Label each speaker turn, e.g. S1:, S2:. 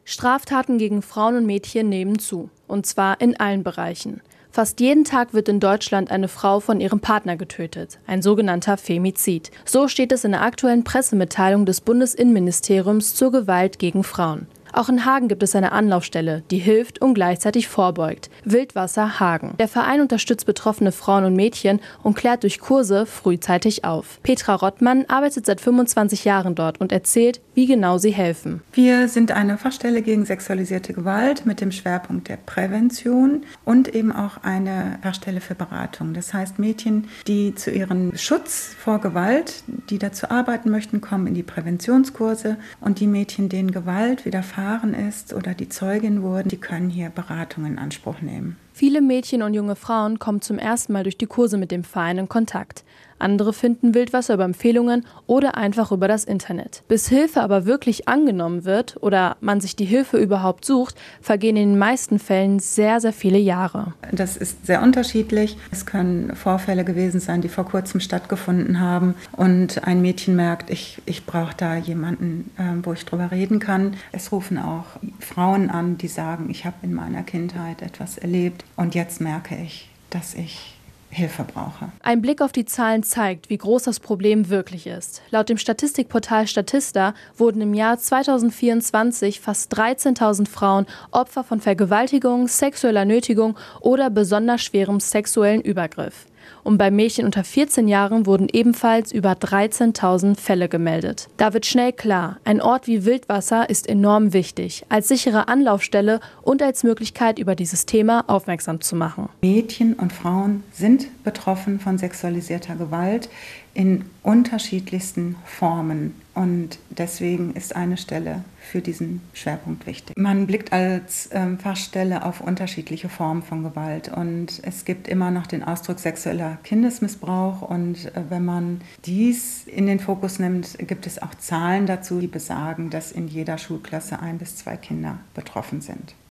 S1: Straftaten gegen Frauen und Mädchen nehmen zu, und zwar in allen Bereichen. Fast jeden Tag wird in Deutschland eine Frau von ihrem Partner getötet, ein sogenannter Femizid. So steht es in der aktuellen Pressemitteilung des Bundesinnenministeriums zur Gewalt gegen Frauen. Auch in Hagen gibt es eine Anlaufstelle, die hilft und gleichzeitig vorbeugt. Wildwasser Hagen. Der Verein unterstützt betroffene Frauen und Mädchen und klärt durch Kurse frühzeitig auf. Petra Rottmann arbeitet seit 25 Jahren dort und erzählt, wie genau sie helfen.
S2: Wir sind eine Fachstelle gegen sexualisierte Gewalt mit dem Schwerpunkt der Prävention und eben auch eine Fachstelle für Beratung. Das heißt, Mädchen, die zu ihrem Schutz vor Gewalt, die dazu arbeiten möchten, kommen in die Präventionskurse, und die Mädchen, denen Gewalt widerfahren ist oder die Zeugin wurden, die können hier Beratung in Anspruch nehmen.
S1: Viele Mädchen und junge Frauen kommen zum ersten Mal durch die Kurse mit dem Verein in Kontakt. Andere finden Wildwasser über Empfehlungen oder einfach über das Internet. Bis Hilfe aber wirklich angenommen wird oder man sich die Hilfe überhaupt sucht, vergehen in den meisten Fällen sehr, sehr viele Jahre.
S2: Das ist sehr unterschiedlich. Es können Vorfälle gewesen sein, die vor kurzem stattgefunden haben und ein Mädchen merkt, ich brauche da jemanden, wo ich drüber reden kann. Es rufen auch Frauen an, die sagen, ich habe in meiner Kindheit etwas erlebt und jetzt merke ich, dass ich Hilfe brauche.
S1: Ein Blick auf die Zahlen zeigt, wie groß das Problem wirklich ist. Laut dem Statistikportal Statista wurden im Jahr 2024 fast 13.000 Frauen Opfer von Vergewaltigung, sexueller Nötigung oder besonders schwerem sexuellen Übergriff. Und bei Mädchen unter 14 Jahren wurden ebenfalls über 13.000 Fälle gemeldet. Da wird schnell klar, ein Ort wie Wildwasser ist enorm wichtig, als sichere Anlaufstelle und als Möglichkeit, über dieses Thema aufmerksam zu machen.
S2: Mädchen und Frauen sind betroffen von sexualisierter Gewalt in unterschiedlichsten Formen. Und deswegen ist eine Stelle für diesen Schwerpunkt wichtig. Man blickt als Fachstelle auf unterschiedliche Formen von Gewalt. Und es gibt immer noch den Ausdruck sexueller Kindesmissbrauch. Und wenn man dies in den Fokus nimmt, gibt es auch Zahlen dazu, die besagen, dass in jeder Schulklasse 1 bis 2 Kinder betroffen sind.